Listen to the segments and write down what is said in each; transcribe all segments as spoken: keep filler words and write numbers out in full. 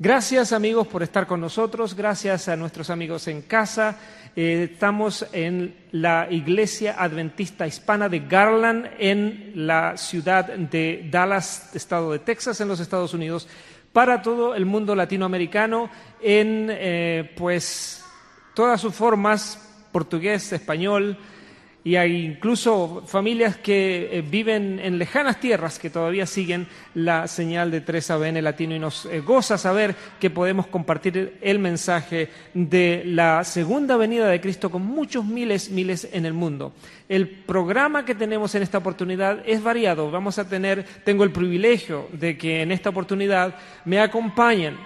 Gracias, amigos, por estar con nosotros. Gracias a nuestros amigos en casa. Eh, estamos en la Iglesia Adventista Hispana de Garland, en la ciudad de Dallas, estado de Texas, en los Estados Unidos, para todo el mundo latinoamericano, en eh, pues todas sus formas, portugués, español, y hay incluso familias que eh, viven en lejanas tierras que todavía siguen la señal de tres A B N Latino, y nos eh, goza saber que podemos compartir el mensaje de la segunda venida de Cristo con muchos miles, miles en el mundo. El programa que tenemos en esta oportunidad es variado. Vamos a tener, tengo el privilegio de que en esta oportunidad me acompañen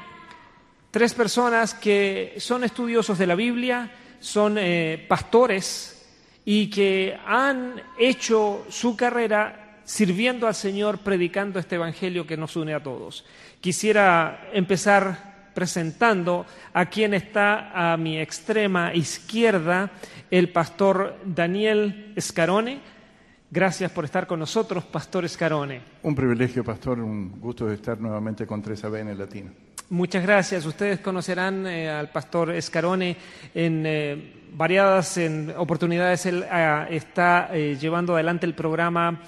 tres personas que son estudiosos de la Biblia, son eh, pastores, y que han hecho su carrera sirviendo al Señor, predicando este evangelio que nos une a todos. Quisiera empezar presentando a quien está a mi extrema izquierda, el pastor Daniel Scarone. Gracias por estar con nosotros, pastor Scarone. Un privilegio, pastor, un gusto de estar nuevamente con tres A B N Latino. Muchas gracias. Ustedes conocerán eh, al pastor Scarone en eh, variadas en oportunidades. Él eh, está eh, llevando adelante el programa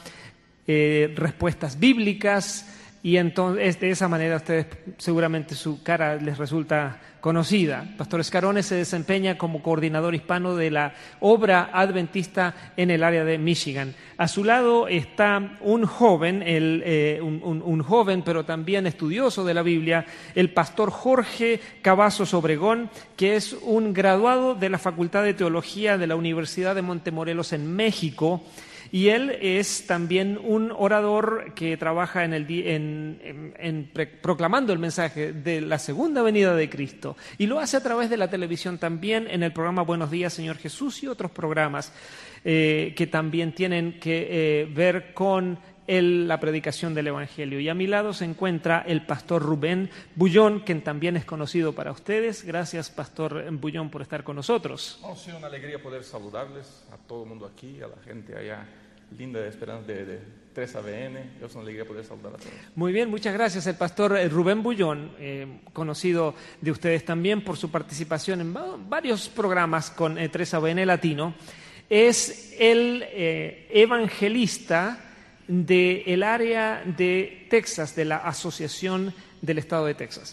eh, Respuestas Bíblicas, y entonces de esa manera a ustedes seguramente su cara les resulta conocida. Pastor Scarone se desempeña como coordinador hispano de la obra adventista en el área de Michigan. A su lado está un joven, el, eh, un, un, un joven pero también estudioso de la Biblia, el pastor Jorge Cavazos Obregón, que es un graduado de la Facultad de Teología de la Universidad de Montemorelos en México. Y él es también un orador que trabaja en el, en, en, en pre, proclamando el mensaje de la segunda venida de Cristo. Y lo hace a través de la televisión también, en el programa Buenos Días, Señor Jesús, y otros programas eh, que también tienen que eh, ver con el, la predicación del Evangelio. Y a mi lado se encuentra el pastor Rubén Bullón, quien también es conocido para ustedes. Gracias, pastor Bullón, por estar con nosotros. Oh, sí, una alegría poder saludarles a todo el mundo aquí, a la gente allá linda de Esperanza de, de tres A B N. Es una alegría poder saludar a todos. Muy bien, muchas gracias. El pastor Rubén Bullón, eh, conocido de ustedes también por su participación en varios programas con eh, tres A B N Latino, es el eh, evangelista del área de Texas, de la Asociación del Estado de Texas.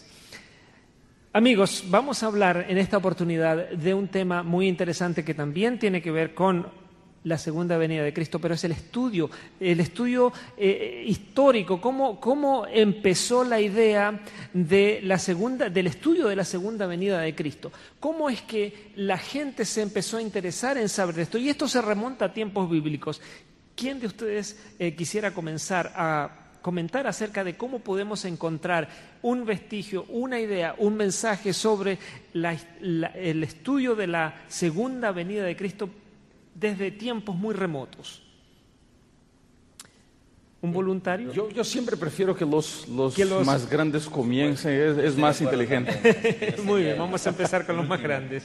Amigos, vamos a hablar en esta oportunidad de un tema muy interesante que también tiene que ver con la segunda venida de Cristo, pero es el estudio, el estudio eh, histórico, cómo, cómo empezó la idea de la segunda, del estudio de la segunda venida de Cristo. Cómo es que la gente se empezó a interesar en saber de esto, y esto se remonta a tiempos bíblicos. ¿Quién de ustedes eh, quisiera comenzar a comentar acerca de cómo podemos encontrar un vestigio, una idea, un mensaje sobre la, la, el estudio de la segunda venida de Cristo desde tiempos muy remotos? ¿Un voluntario? Yo, yo siempre prefiero que los, los, que los... más grandes comiencen, es, es más inteligente. Muy bien, vamos a empezar con los más grandes.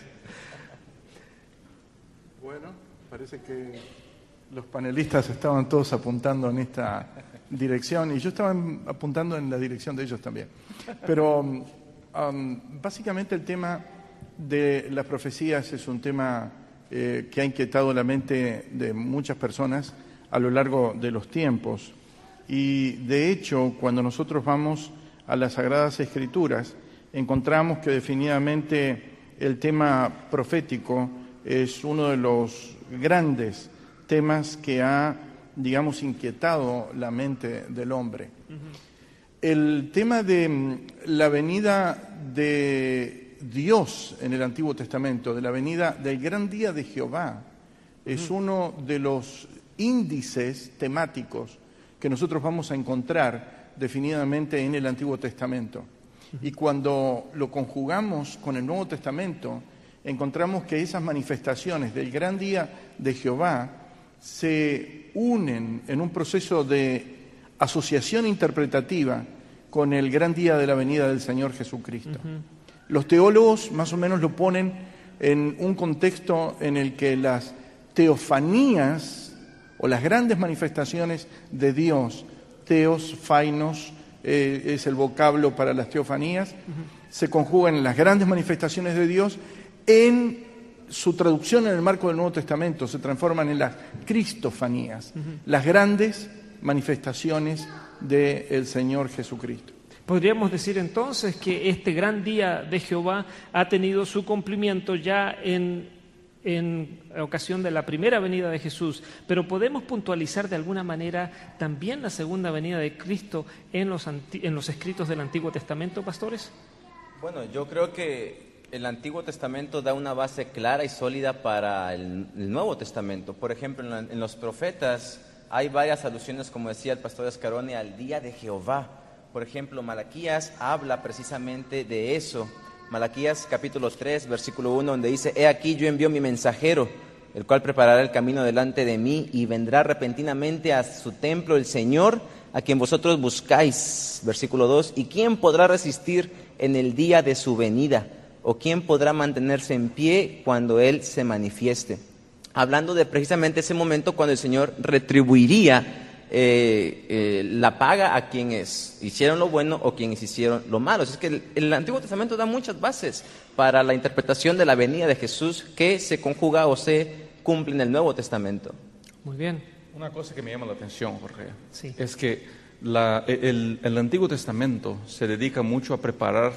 Bueno, parece que los panelistas estaban todos apuntando en esta dirección, y yo estaba apuntando en la dirección de ellos también. Pero um, básicamente el tema de las profecías es un tema eh, que ha inquietado la mente de muchas personas a lo largo de los tiempos. Y de hecho, cuando nosotros vamos a las Sagradas Escrituras, encontramos que definitivamente el tema profético es uno de los grandes temas que ha, digamos, inquietado la mente del hombre. Uh-huh. El tema de la venida de Dios en el Antiguo Testamento, de la venida del gran día de Jehová, es uh-huh. uno de los índices temáticos que nosotros vamos a encontrar definitivamente en el Antiguo Testamento. Uh-huh. Y cuando lo conjugamos con el Nuevo Testamento, encontramos que esas manifestaciones del gran día de Jehová se unen en un proceso de asociación interpretativa con el gran día de la venida del Señor Jesucristo. Uh-huh. Los teólogos más o menos lo ponen en un contexto en el que las teofanías o las grandes manifestaciones de Dios, teos, fainos, eh, es el vocablo para las teofanías, uh-huh. se conjugan en las grandes manifestaciones de Dios. En su traducción en el marco del Nuevo Testamento se transforman en las cristofanías, uh-huh. las grandes manifestaciones del Señor Jesucristo. Podríamos decir entonces que este gran día de Jehová ha tenido su cumplimiento ya en, en ocasión de la primera venida de Jesús, pero podemos puntualizar de alguna manera también la segunda venida de Cristo en los, anti- en los escritos del Antiguo Testamento, pastores. Bueno, yo creo que el Antiguo Testamento da una base clara y sólida para el, el Nuevo Testamento. Por ejemplo, en, la, en los profetas hay varias alusiones, como decía el pastor Escarone, al día de Jehová. Por ejemplo, Malaquías habla precisamente de eso. Malaquías capítulo tres, versículo uno, donde dice: He aquí yo envío mi mensajero, el cual preparará el camino delante de mí, y vendrá repentinamente a su templo el Señor, a quien vosotros buscáis. Versículo dos, ¿y quién podrá resistir en el día de su venida? ¿O quién podrá mantenerse en pie cuando Él se manifieste? Hablando de precisamente ese momento cuando el Señor retribuiría Eh, eh, la paga a quienes hicieron lo bueno o quienes hicieron lo malo. Es que el, el Antiguo Testamento da muchas bases para la interpretación de la venida de Jesús que se conjuga o se cumple en el Nuevo Testamento. Muy bien. Una cosa que me llama la atención, Jorge, sí. es que la, el, el Antiguo Testamento se dedica mucho a preparar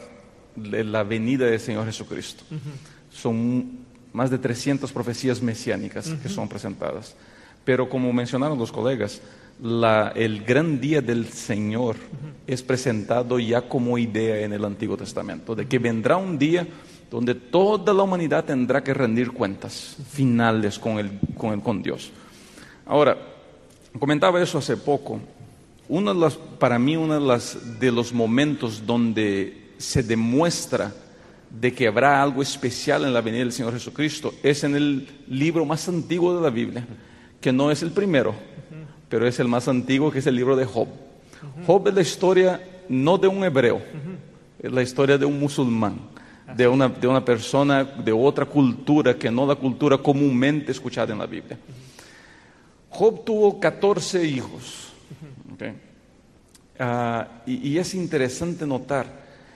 la venida del Señor Jesucristo. Uh-huh. Son más de trescientas profecías mesiánicas uh-huh. que son presentadas. Pero como mencionaron los colegas, La, el gran día del Señor uh-huh. es presentado ya como idea en el Antiguo Testamento, de que vendrá un día donde toda la humanidad tendrá que rendir cuentas uh-huh. finales con, el, con, el, con Dios. Ahora, comentaba eso hace poco. Una de las, para mí, uno de, las, de los momentos donde se demuestra de que habrá algo especial en la venida del Señor Jesucristo es en el libro más antiguo de la Biblia, que no es el primero, pero es el más antiguo, que es el libro de Job. Uh-huh. Job es la historia no de un hebreo, uh-huh. es la historia de un musulmán, de una, de una persona de otra cultura que no la cultura comúnmente escuchada en la Biblia. Uh-huh. Job tuvo catorce hijos. Uh-huh. Okay. Uh, y, y es interesante notar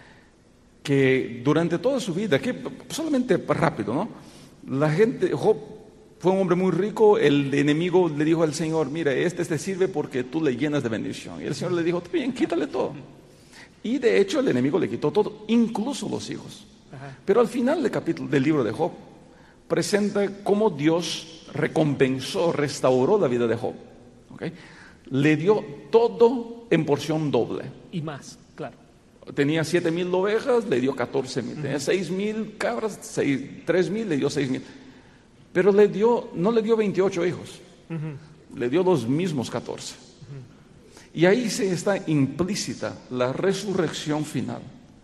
que durante toda su vida, que solamente rápido, ¿no? La gente, Job fue un hombre muy rico. El enemigo le dijo al Señor: mira, este te sirve porque tú le llenas de bendición. Y el Señor le dijo: bien, quítale todo. Y de hecho el enemigo le quitó todo, incluso los hijos. Ajá. Pero al final del capítulo del libro de Job presenta cómo Dios recompensó, restauró la vida de Job. ¿Okay? Le dio todo en porción doble. Y más, claro. Tenía siete mil ovejas, le dio catorce mil. Uh-huh. Tenía seis mil cabras, seis, tres mil, le dio seis mil. Pero le dio, no le dio veintiocho hijos, uh-huh. le dio los mismos catorce. Uh-huh. Y ahí se está implícita la resurrección final.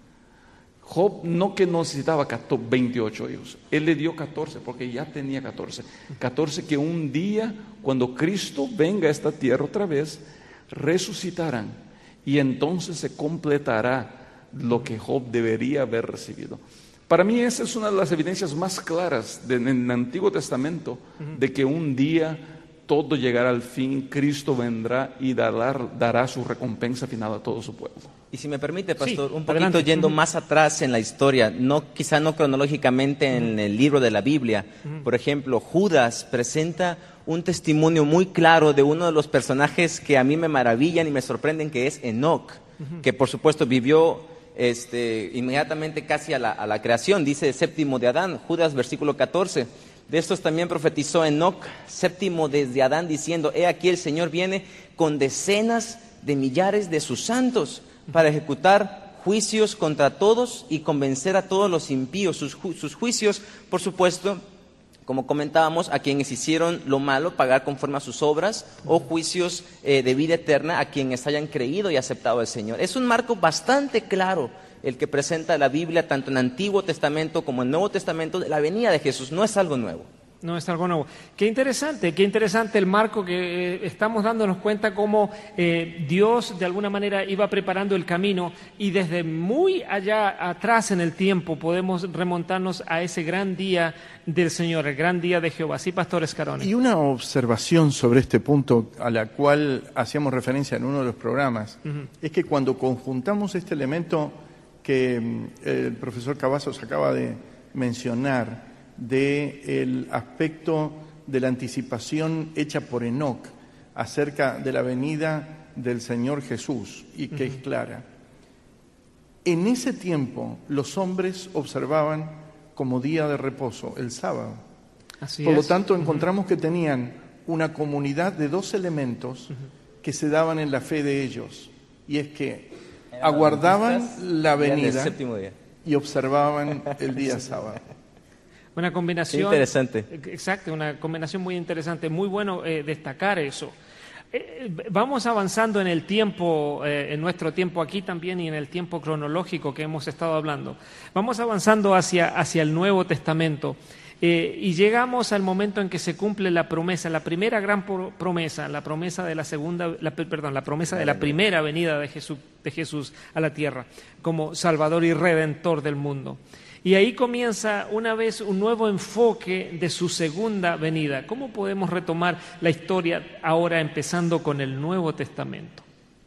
Job no que necesitaba veintiocho hijos, él le dio catorce porque ya tenía catorce. catorce que un día, cuando Cristo venga a esta tierra otra vez, resucitarán y entonces se completará lo que Job debería haber recibido. Para mí esa es una de las evidencias más claras de, en el Antiguo Testamento uh-huh. de que un día todo llegará al fin, Cristo vendrá y dará, dará su recompensa final a todo su pueblo. Y si me permite, pastor, sí, un poquito adelante. yendo uh-huh. más atrás en la historia, no, quizá no cronológicamente uh-huh. en el libro de la Biblia. Uh-huh. Por ejemplo, Judas presenta un testimonio muy claro de uno de los personajes que a mí me maravillan y me sorprenden, que es Enoc, uh-huh. que por supuesto vivió Este, inmediatamente casi a la, a la creación, dice séptimo de Adán, Judas versículo catorce. De estos también profetizó Enoc, séptimo desde Adán, diciendo: he aquí el Señor viene con decenas de millares de sus santos para ejecutar juicios contra todos y convencer a todos los impíos. Sus, ju- sus juicios, por supuesto, como comentábamos, a quienes hicieron lo malo, pagar conforme a sus obras, o juicios eh, de vida eterna a quienes hayan creído y aceptado al Señor. Es un marco bastante claro el que presenta la Biblia, tanto en Antiguo Testamento como en Nuevo Testamento, de la venida de Jesús. No es algo nuevo. No es algo nuevo. Qué interesante, qué interesante el marco que eh, estamos dándonos cuenta cómo eh, Dios de alguna manera iba preparando el camino y desde muy allá atrás en el tiempo podemos remontarnos a ese gran día del Señor, el gran día de Jehová. Sí, Pastor Scaroni. Y una observación sobre este punto a la cual hacíamos referencia en uno de los programas, uh-huh. es que cuando conjuntamos este elemento que eh, el profesor Cavazos acaba de mencionar, del aspecto de la anticipación hecha por Enoc acerca de la venida del Señor Jesús, y que uh-huh. es clara. En ese tiempo los hombres observaban como día de reposo el sábado. Así por es. lo tanto, uh-huh. encontramos que tenían una comunidad de dos elementos uh-huh. que se daban en la fe de ellos, y es que Eran aguardaban la venida y observaban el día sábado. Una combinación. Qué interesante. Exacto, una combinación muy interesante. Muy bueno eh, destacar eso. Eh, vamos avanzando en el tiempo, eh, en nuestro tiempo aquí también y en el tiempo cronológico que hemos estado hablando. Vamos avanzando hacia, hacia el Nuevo Testamento eh, y llegamos al momento en que se cumple la promesa, la primera gran promesa, la promesa de la segunda, la, perdón, la promesa de la primera venida de Jesús, de Jesús a la tierra como Salvador y Redentor del mundo. Y ahí comienza una vez un nuevo enfoque de su segunda venida. ¿Cómo podemos retomar la historia ahora empezando con el Nuevo Testamento?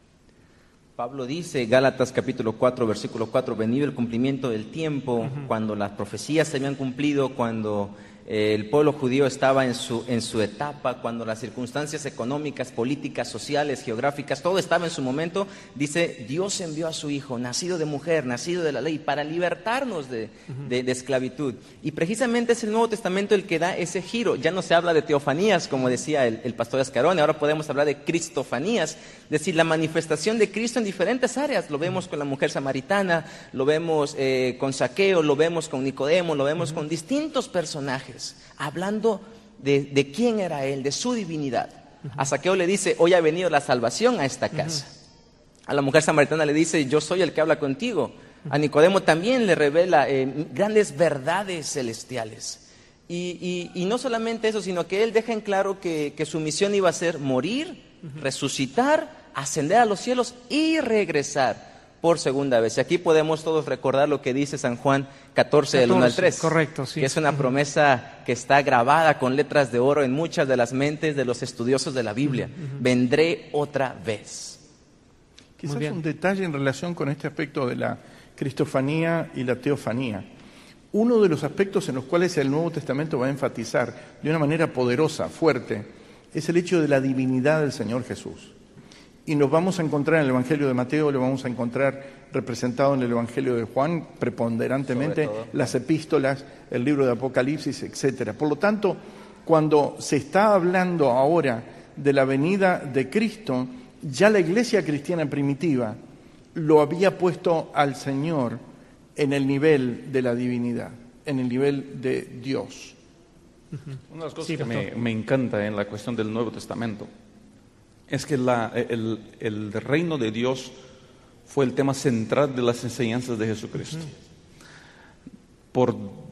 Pablo dice, Gálatas capítulo cuatro, versículo cuatro, venido el cumplimiento del tiempo, uh-huh. cuando las profecías se habían cumplido, cuando eh, el pueblo judío estaba en su, en su etapa, cuando las circunstancias económicas, políticas, sociales, geográficas, todo estaba en su momento, dice, Dios envió a su Hijo, nacido de mujer, nacido de la ley, para libertarnos de, uh-huh. de, de esclavitud. Y precisamente es el Nuevo Testamento el que da ese giro. Ya no se habla de teofanías, como decía el, el pastor Scaroni, ahora podemos hablar de cristofanías, es decir, la manifestación de Cristo en diferentes áreas. Lo vemos con la mujer samaritana, lo vemos eh, con Zaqueo, lo vemos con Nicodemo, lo vemos uh-huh. con distintos personajes, hablando de, de quién era él, de su divinidad. Uh-huh. A Zaqueo le dice, hoy ha venido la salvación a esta casa. Uh-huh. A la mujer samaritana le dice, yo soy el que habla contigo. Uh-huh. A Nicodemo también le revela eh, grandes verdades celestiales. Y, y, y no solamente eso, sino que él deja en claro que, que su misión iba a ser morir, uh-huh. resucitar, ascender a los cielos y regresar por segunda vez. Y aquí podemos todos recordar lo que dice San Juan catorce, del uno al tres. Correcto, sí. Que es una promesa que está grabada con letras de oro en muchas de las mentes de los estudiosos de la Biblia. Uh-huh. Vendré otra vez. Quizás un detalle en relación con este aspecto de la cristofanía y la teofanía. Uno de los aspectos en los cuales el Nuevo Testamento va a enfatizar de una manera poderosa, fuerte, es el hecho de la divinidad del Señor Jesús. Y nos vamos a encontrar en el Evangelio de Mateo, lo vamos a encontrar representado en el Evangelio de Juan, preponderantemente, las epístolas, el libro de Apocalipsis, etcétera. Por lo tanto, cuando se está hablando ahora de la venida de Cristo, ya la iglesia cristiana primitiva lo había puesto al Señor en el nivel de la divinidad, en el nivel de Dios. Una de las cosas sí, que me, me encanta en la cuestión del Nuevo Testamento es que la, el, el reino de Dios fue el tema central de las enseñanzas de Jesucristo. Uh-huh. Por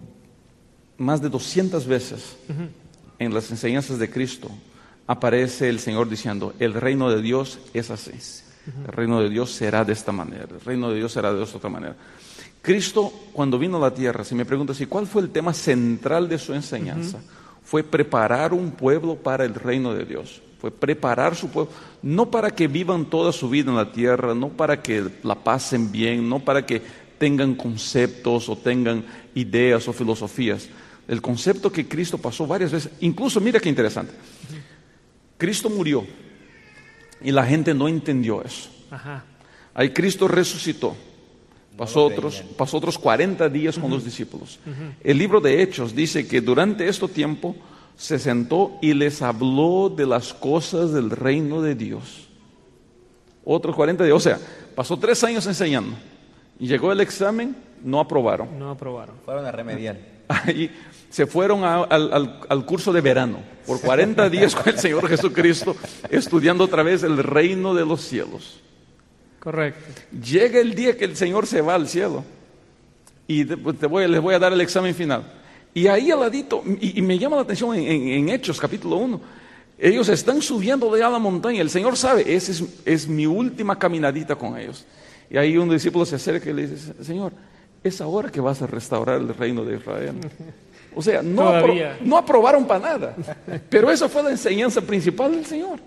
más de doscientas veces uh-huh. en las enseñanzas de Cristo aparece el Señor diciendo, el reino de Dios es así, uh-huh. el reino de Dios será de esta manera, el reino de Dios será de esta otra manera. Cristo, cuando vino a la tierra, si me preguntas, ¿y cuál fue el tema central de su enseñanza? Uh-huh. Fue preparar un pueblo para el reino de Dios. Fue preparar su pueblo, no para que vivan toda su vida en la tierra, no para que la pasen bien, no para que tengan conceptos o tengan ideas o filosofías. El concepto que Cristo pasó varias veces, incluso mira qué interesante, Cristo murió y la gente no entendió eso. Ajá. Ahí Cristo resucitó. Pasó, no otros, pasó otros cuarenta días uh-huh. con los discípulos. Uh-huh. El libro de Hechos dice que durante este tiempo se sentó y les habló de las cosas del reino de Dios. Otros cuarenta días, o sea, pasó tres años enseñando. Y llegó el examen, no aprobaron. No aprobaron. Fueron a remediar. Ahí se fueron a, al, al, al curso de verano, por cuarenta días con el Señor Jesucristo, estudiando otra vez el reino de los cielos. Correcto. Llega el día que el Señor se va al cielo. Y te, te voy, les voy a dar el examen final. Y ahí al ladito, y, y me llama la atención en, en, en Hechos capítulo uno, ellos están subiendo de a la montaña, el Señor sabe, esa es, es mi última caminadita con ellos. Y ahí un discípulo se acerca y le dice, Señor, es ahora que vas a restaurar el reino de Israel. O sea, no, apro no aprobaron para nada, pero esa fue la enseñanza principal del Señor.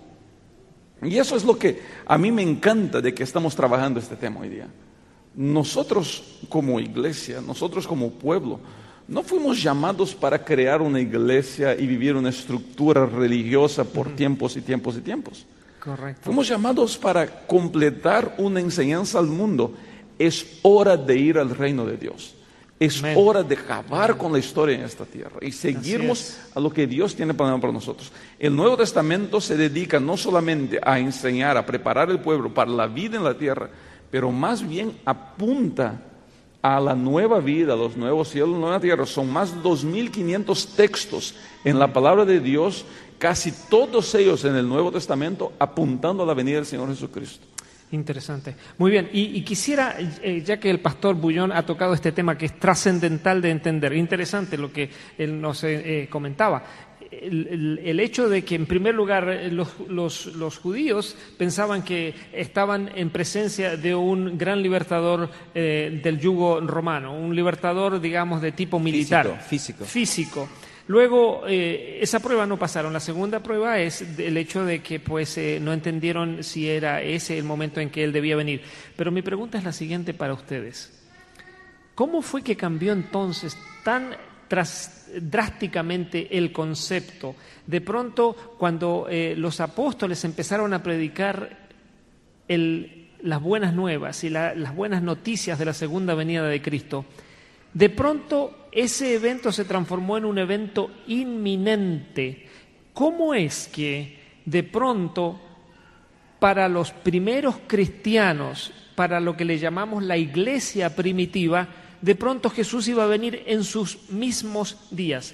Y eso es lo que a mí me encanta de que estamos trabajando este tema hoy día. Nosotros como iglesia, nosotros como pueblo, no fuimos llamados para crear una iglesia y vivir una estructura religiosa por uh-huh. tiempos y tiempos y tiempos. Correcto. Fuimos llamados para completar una enseñanza al mundo. Es hora de ir al reino de Dios. Es Amen. hora de acabar con la historia en esta tierra y seguirnos a lo que Dios tiene planeado para nosotros. El Nuevo Testamento se dedica no solamente a enseñar, a preparar el pueblo para la vida en la tierra, pero más bien apunta a la nueva vida, a los nuevos cielos, la nueva tierra. Son más de dos mil quinientos textos en la palabra de Dios, casi todos ellos en el Nuevo Testamento, apuntando a la venida del Señor Jesucristo. Interesante. Muy bien, y, y quisiera, eh, ya que el pastor Bullón ha tocado este tema que es trascendental de entender, interesante lo que él nos eh, comentaba, el, el, el hecho de que en primer lugar los, los, los judíos pensaban que estaban en presencia de un gran libertador eh, del yugo romano, un libertador, digamos, de tipo militar. Físico. Físico. Físico. Luego, eh, esa prueba no pasaron. La segunda prueba es el hecho de que pues, eh, no entendieron si era ese el momento en que él debía venir. Pero mi pregunta es la siguiente para ustedes. ¿Cómo fue que cambió entonces tan tras, drásticamente el concepto? De pronto, cuando eh, los apóstoles empezaron a predicar el, las buenas nuevas y la, las buenas noticias de la segunda venida de Cristo, de pronto ese evento se transformó en un evento inminente. ¿Cómo es que de pronto para los primeros cristianos, para lo que le llamamos la iglesia primitiva, de pronto Jesús iba a venir en sus mismos días?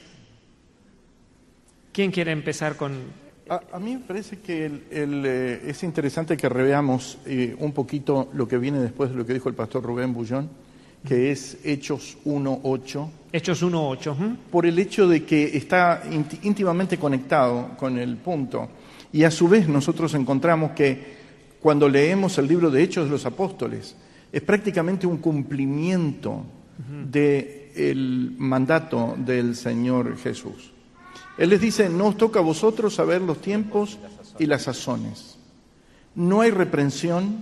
¿Quién quiere empezar con...? A, a mí me parece que el, el, eh, es interesante que reveamos eh, un poquito lo que viene después de lo que dijo el pastor Rubén Bullón, que es Hechos uno ocho. Hechos uno ocho. ¿eh? Por el hecho de que está íntimamente conectado con el punto. Y a su vez nosotros encontramos que cuando leemos el libro de Hechos de los Apóstoles, es prácticamente un cumplimiento uh-huh. del mandato del Señor Jesús. Él les dice, no os toca a vosotros saber los tiempos y las sazones. No hay reprensión,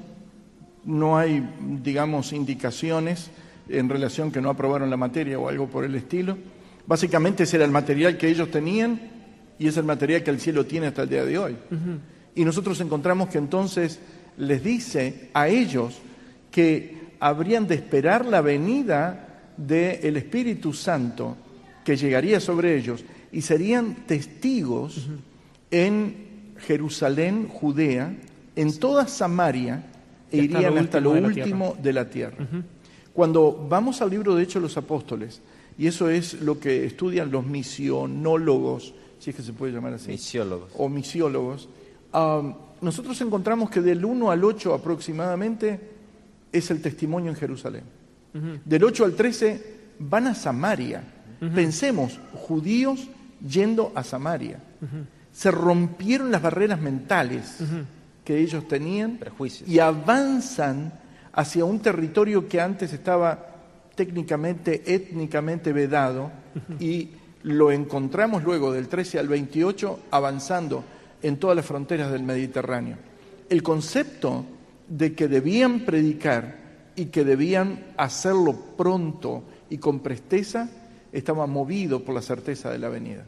no hay, digamos, indicaciones en relación que no aprobaron la materia o algo por el estilo. Básicamente ese era el material que ellos tenían y es el material que el cielo tiene hasta el día de hoy. Uh-huh. Y nosotros encontramos que entonces les dice a ellos que habrían de esperar la venida del Espíritu Santo que llegaría sobre ellos y serían testigos uh-huh. en Jerusalén, Judea, en toda Samaria e irían hasta lo último de la tierra. Uh-huh. Cuando vamos al libro de Hechos de los Apóstoles, y eso es lo que estudian los misionólogos, si es que se puede llamar así, misiólogos, o misiólogos, um, nosotros encontramos que del uno al ocho aproximadamente es el testimonio en Jerusalén. Uh-huh. Del ocho al trece van a Samaria. Uh-huh. Pensemos, judíos yendo a Samaria. Uh-huh. Se rompieron las barreras mentales uh-huh. que ellos tenían prejuicios y avanzan hacia un territorio que antes estaba técnicamente, étnicamente vedado uh-huh. y lo encontramos luego del trece al veintiocho avanzando en todas las fronteras del Mediterráneo. El concepto de que debían predicar y que debían hacerlo pronto y con presteza estaba movido por la certeza de la venida.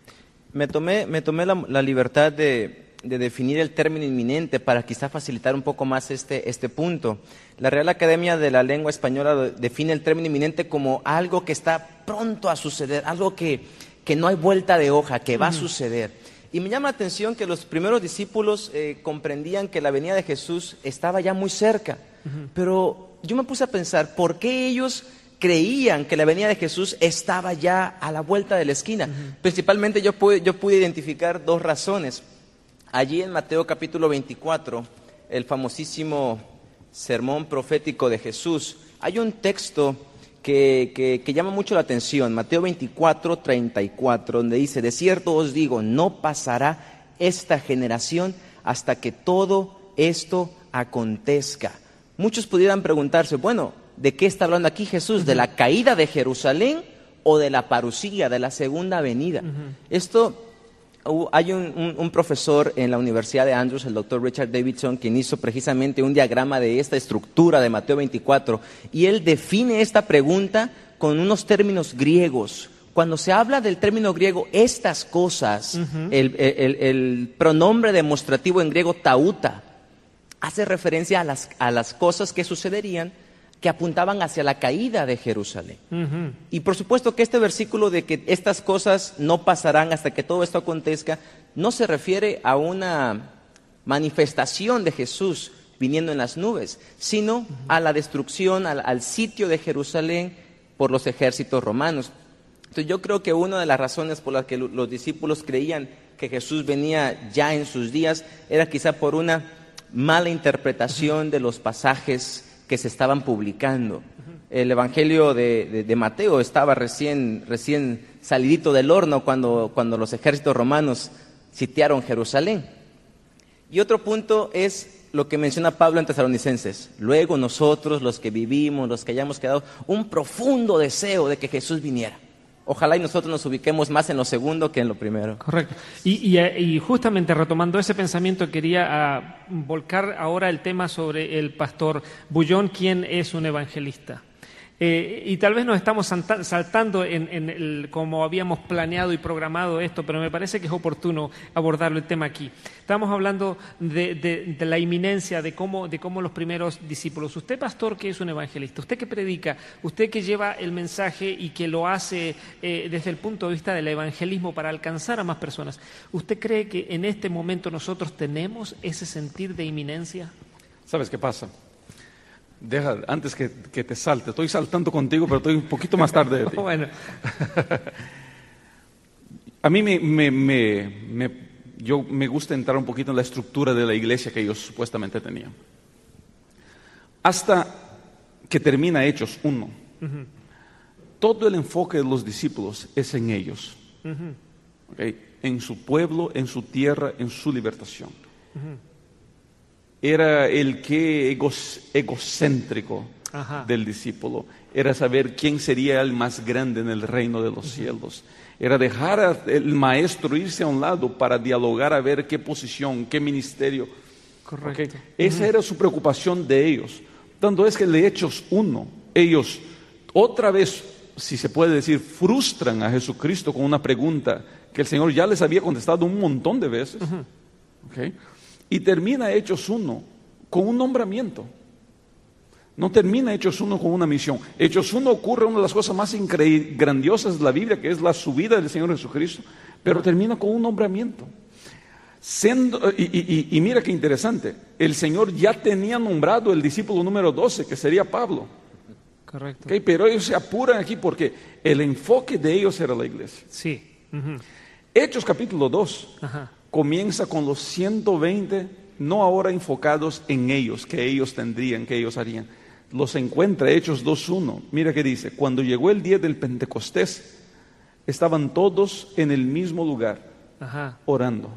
Me tomé, me tomé la, la libertad de... de definir el término inminente para quizá facilitar un poco más este, este punto. La Real Academia de la Lengua Española define el término inminente como algo que está pronto a suceder, algo que, que no hay vuelta de hoja, que va uh-huh. a suceder. Y me llama la atención que los primeros discípulos eh, comprendían que la venida de Jesús estaba ya muy cerca, uh-huh. pero yo me puse a pensar, ¿por qué ellos creían que la venida de Jesús estaba ya a la vuelta de la esquina? Uh-huh. Principalmente yo pude, yo pude identificar dos razones. Allí en Mateo capítulo veinticuatro, el famosísimo sermón profético de Jesús, hay un texto que, que, que llama mucho la atención. Mateo veinticuatro, treinta y cuatro, donde dice: de cierto os digo, no pasará esta generación hasta que todo esto acontezca. Muchos pudieran preguntarse, bueno, ¿de qué está hablando aquí Jesús? ¿De la caída de Jerusalén o de la parucía, de la segunda venida? Uh-huh. Esto, uh, hay un, un, un profesor en la Universidad de Andrews, el doctor Richard Davidson, quien hizo precisamente un diagrama de esta estructura de Mateo veinticuatro, y él define esta pregunta con unos términos griegos. Cuando se habla del término griego, estas cosas, uh-huh. el, el, el pronombre demostrativo en griego tauta, hace referencia a las, a las cosas que sucederían que apuntaban hacia la caída de Jerusalén. Uh-huh. Y por supuesto que este versículo de que estas cosas no pasarán hasta que todo esto acontezca, no se refiere a una manifestación de Jesús viniendo en las nubes, sino uh-huh. a la destrucción, al, al sitio de Jerusalén por los ejércitos romanos. Entonces yo creo que una de las razones por las que los discípulos creían que Jesús venía ya en sus días era quizá por una mala interpretación de los pasajes que se estaban publicando. El Evangelio de, de, de Mateo estaba recién, recién salidito del horno cuando, cuando los ejércitos romanos sitiaron Jerusalén. Y otro punto es lo que menciona Pablo en Tesalonicenses. Luego nosotros, los que vivimos, los que hayamos quedado, un profundo deseo de que Jesús viniera. Ojalá y nosotros nos ubiquemos más en lo segundo que en lo primero. Correcto. Y, y, y justamente retomando ese pensamiento, quería uh, volcar ahora el tema sobre el pastor Bullón, quien es un evangelista. Eh, y tal vez nos estamos saltando en, en el, como habíamos planeado y programado esto, pero me parece que es oportuno abordarlo el tema aquí. Estamos hablando de, de, de la inminencia, de cómo, de cómo los primeros discípulos. Usted, pastor, que es un evangelista, usted que predica, usted que lleva el mensaje y que lo hace eh, desde el punto de vista del evangelismo para alcanzar a más personas, ¿usted cree que en este momento nosotros tenemos ese sentir de inminencia? ¿Sabes qué pasa? Deja, antes que, que te salte, estoy saltando contigo, pero estoy un poquito más tarde de ti. Bueno. A mí me, me, me, me, yo, me gusta entrar un poquito en la estructura de la iglesia que ellos supuestamente tenían. Hasta que termina Hechos uno, uh-huh. todo el enfoque de los discípulos es en ellos, uh-huh. ¿okay? En su pueblo, en su tierra, en su libertación. Uh-huh. Era el que egocéntrico Ajá. del discípulo, era saber quién sería el más grande en el reino de los uh-huh. cielos, era dejar al maestro irse a un lado para dialogar a ver qué posición, qué ministerio. Correcto. ¿Okay? Esa uh-huh. era su preocupación de ellos. Tanto es que de Hechos uno, ellos otra vez, si se puede decir, frustran a Jesucristo con una pregunta que el Señor ya les había contestado un montón de veces. Uh-huh. ¿Okay? Y termina Hechos uno con un nombramiento. No termina Hechos uno con una misión. Hechos uno ocurre una de las cosas más incre- grandiosas de la Biblia, que es la subida del Señor Jesucristo, pero termina con un nombramiento. Siendo, y, y, y mira qué interesante, el Señor ya tenía nombrado el discípulo número doce, que sería Pablo. Correcto. ¿Okay? Pero ellos se apuran aquí porque el enfoque de ellos era la iglesia. Sí. Uh-huh. Hechos capítulo dos. Ajá. Comienza con los ciento veinte, no ahora enfocados en ellos, que ellos tendrían, que ellos harían. Los encuentra Hechos dos uno. Mira que dice: cuando llegó el día del Pentecostés, estaban todos en el mismo lugar, Ajá. orando.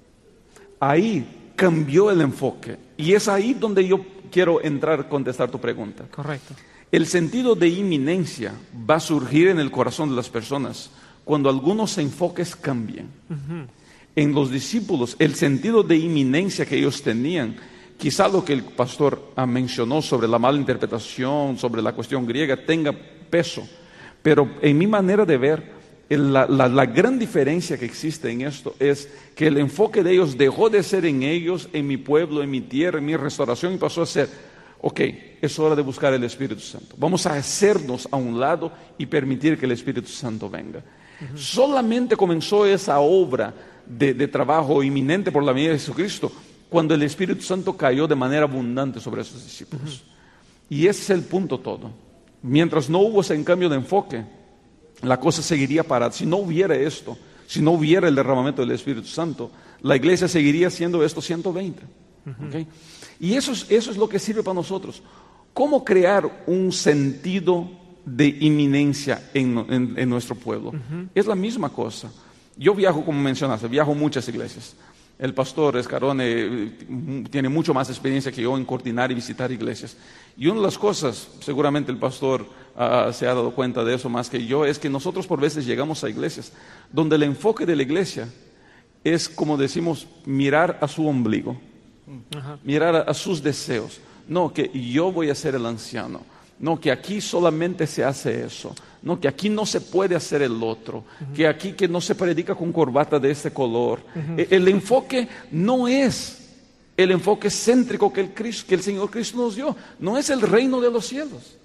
Ahí cambió el enfoque. Y es ahí donde yo quiero entrar a contestar tu pregunta. Correcto. El sentido de inminencia va a surgir en el corazón de las personas cuando algunos enfoques cambien. Uh-huh. En los discípulos, el sentido de inminencia que ellos tenían, quizá lo que el pastor mencionó sobre la mala interpretación, sobre la cuestión griega, tenga peso. Pero en mi manera de ver, la, la, la gran diferencia que existe en esto es que el enfoque de ellos dejó de ser en ellos, en mi pueblo, en mi tierra, en mi restauración, y pasó a ser: ok, es hora de buscar el Espíritu Santo. Vamos a hacernos a un lado y permitir que el Espíritu Santo venga. Uh-huh. Solamente comenzó esa obra De, de trabajo inminente por la venida de Jesucristo cuando el Espíritu Santo cayó de manera abundante sobre esos discípulos. Uh-huh. Y ese es el punto todo. Mientras no hubo ese cambio de enfoque, la cosa seguiría parada. Si no hubiera esto, si no hubiera el derramamiento del Espíritu Santo, la iglesia seguiría siendo estos ciento veinte. Uh-huh. ¿Okay? Y eso es, eso es lo que sirve para nosotros. ¿Cómo crear un sentido de inminencia en, en, en nuestro pueblo. Uh-huh. Es la misma cosa. Yo viajo, como mencionaste, viajo a muchas iglesias. El pastor Escarone tiene mucho más experiencia que yo en coordinar y visitar iglesias. Y una de las cosas, seguramente el pastor uh, se ha dado cuenta de eso más que yo, es que nosotros por veces llegamos a iglesias donde el enfoque de la iglesia es, como decimos, mirar a su ombligo, uh-huh. mirar a, a sus deseos. No, que yo voy a ser el anciano. No, que aquí solamente se hace eso. No, que aquí no se puede hacer el otro. Uh-huh. Que aquí que no se predica con corbata de este color. Uh-huh. El, el enfoque no es el enfoque céntrico que el, Cristo, que el Señor Cristo nos dio. No es el reino de los cielos.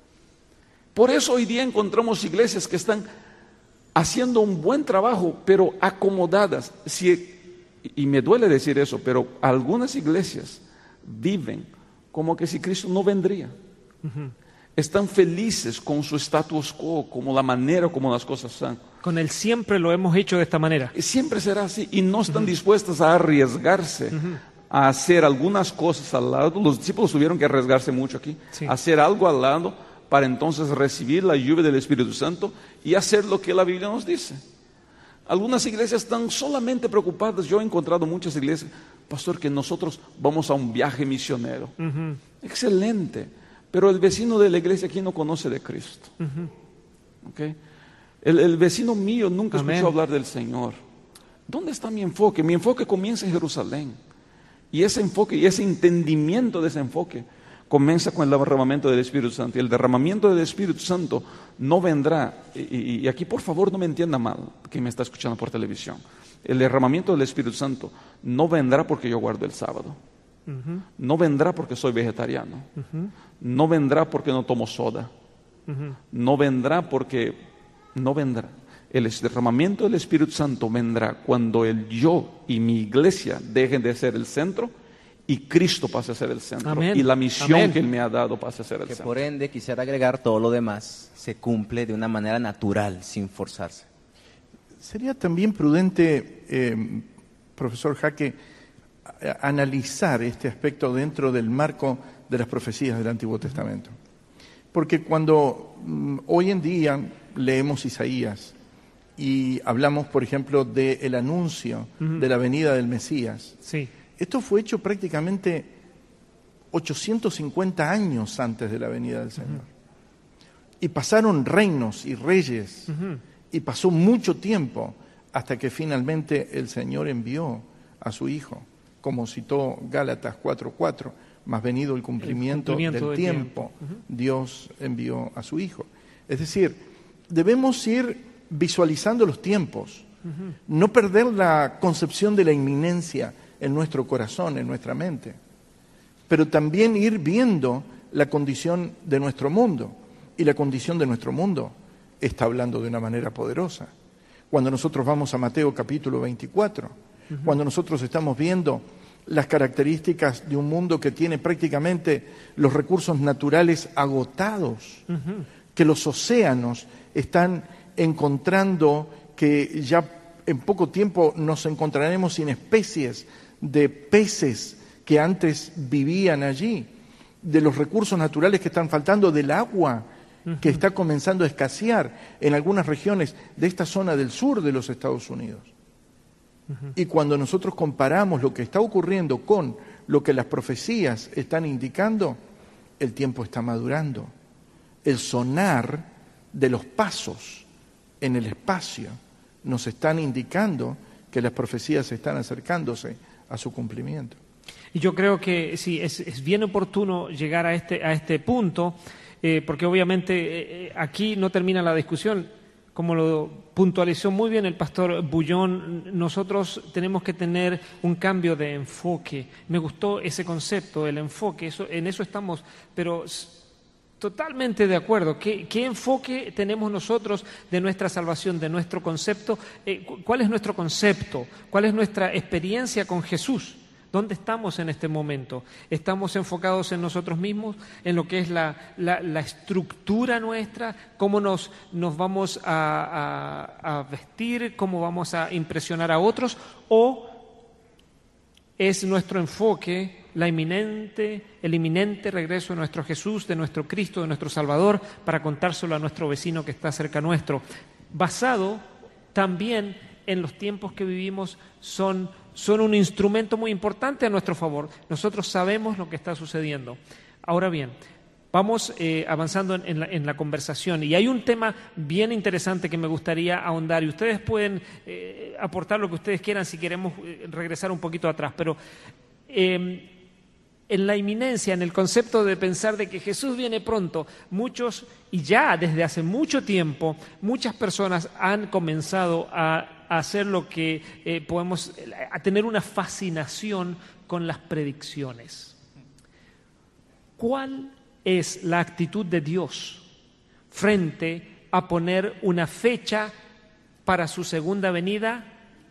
Por eso hoy día encontramos iglesias que están haciendo un buen trabajo, pero acomodadas. Si, y me duele decir eso, pero algunas iglesias viven como que si Cristo no vendría. Uh-huh. Están felices con su status quo, como la manera como las cosas son. Con él siempre lo hemos hecho de esta manera. Siempre será así, y no están uh-huh. dispuestas a arriesgarse uh-huh. a hacer algunas cosas al lado. Los discípulos tuvieron que arriesgarse mucho aquí, sí. hacer algo al lado para entonces recibir la lluvia del Espíritu Santo y hacer lo que la Biblia nos dice. Algunas iglesias están solamente preocupadas. Yo he encontrado muchas iglesias, pastor, que nosotros vamos a un viaje misionero. Uh-huh. Excelente. Pero el vecino de la iglesia aquí no conoce de Cristo. Uh-huh. ¿Okay? El, el vecino mío nunca Amén. escuchó hablar del Señor. ¿Dónde está mi enfoque? Mi enfoque comienza en Jerusalén. Y ese enfoque y ese entendimiento de ese enfoque comienza con el derramamiento del Espíritu Santo. Y el derramamiento del Espíritu Santo no vendrá, y, y aquí por favor no me entienda mal, quien me está escuchando por televisión. El derramamiento del Espíritu Santo no vendrá porque yo guardo el sábado. Uh-huh. No vendrá porque soy vegetariano. Uh-huh. No vendrá porque no tomo soda. Uh-huh. No vendrá porque no vendrá. El derramamiento del Espíritu Santo vendrá cuando el yo y mi iglesia dejen de ser el centro y Cristo pase a ser el centro. Amén. Y la misión Amén. que Él me ha dado pase a ser el que centro. Por ende, quisiera agregar, todo lo demás se cumple de una manera natural, sin forzarse. Sería también prudente, eh, profesor Jaque, analizar este aspecto dentro del marco de las profecías del Antiguo Testamento. Porque cuando mm, hoy en día leemos Isaías y hablamos, por ejemplo, del anuncio uh-huh. de la venida del Mesías, sí. esto fue hecho prácticamente ochocientos cincuenta años antes de la venida del Señor. Uh-huh. Y pasaron reinos y reyes, uh-huh. y pasó mucho tiempo hasta que finalmente el Señor envió a su Hijo. Como citó Gálatas cuatro cuatro, más venido el cumplimiento, el cumplimiento del, del tiempo, tiempo. Uh-huh. Dios envió a su Hijo. Es decir, debemos ir visualizando los tiempos, uh-huh. no perder la concepción de la inminencia en nuestro corazón, en nuestra mente, pero también ir viendo la condición de nuestro mundo. Y la condición de nuestro mundo está hablando de una manera poderosa. Cuando nosotros vamos a Mateo capítulo veinticuatro, uh-huh. cuando nosotros estamos viendo las características de un mundo que tiene prácticamente los recursos naturales agotados, uh-huh. que los océanos están encontrando que ya en poco tiempo nos encontraremos sin especies de peces que antes vivían allí, de los recursos naturales que están faltando, del agua uh-huh. que está comenzando a escasear en algunas regiones de esta zona del sur de los Estados Unidos. Uh-huh. Y cuando nosotros comparamos lo que está ocurriendo con lo que las profecías están indicando, el tiempo está madurando. El sonar de los pasos en el espacio nos están indicando que las profecías están acercándose a su cumplimiento. Y yo creo que sí, es, es bien oportuno llegar a este, a este punto, eh, porque obviamente eh, aquí no termina la discusión. Como lo puntualizó muy bien el pastor Bullón, nosotros tenemos que tener un cambio de enfoque. Me gustó ese concepto, el enfoque, eso, en eso estamos, pero totalmente de acuerdo. ¿Qué, qué enfoque tenemos nosotros de nuestra salvación, de nuestro concepto? Eh, ¿Cuál es nuestro concepto? ¿Cuál es nuestra experiencia con Jesús? ¿Dónde estamos en este momento? ¿Estamos enfocados en nosotros mismos, en lo que es la, la, la estructura nuestra? ¿Cómo nos, nos vamos a, a, a vestir? ¿Cómo vamos a impresionar a otros? ¿O es nuestro enfoque la inminente, el inminente regreso de nuestro Jesús, de nuestro Cristo, de nuestro Salvador, para contárselo a nuestro vecino que está cerca nuestro. Basado también en los tiempos que vivimos, son, son un instrumento muy importante a nuestro favor. Nosotros sabemos lo que está sucediendo. Ahora bien, vamos eh, avanzando en, en, la, en la conversación, y hay un tema bien interesante que me gustaría ahondar, y ustedes pueden eh, aportar lo que ustedes quieran si queremos eh, regresar un poquito atrás, pero eh, en la inminencia, en el concepto de pensar de que Jesús viene pronto, muchos, y ya desde hace mucho tiempo, muchas personas han comenzado a, a hacer lo que eh, podemos, a tener una fascinación con las predicciones. ¿Cuál es la actitud de Dios frente a poner una fecha para su segunda venida,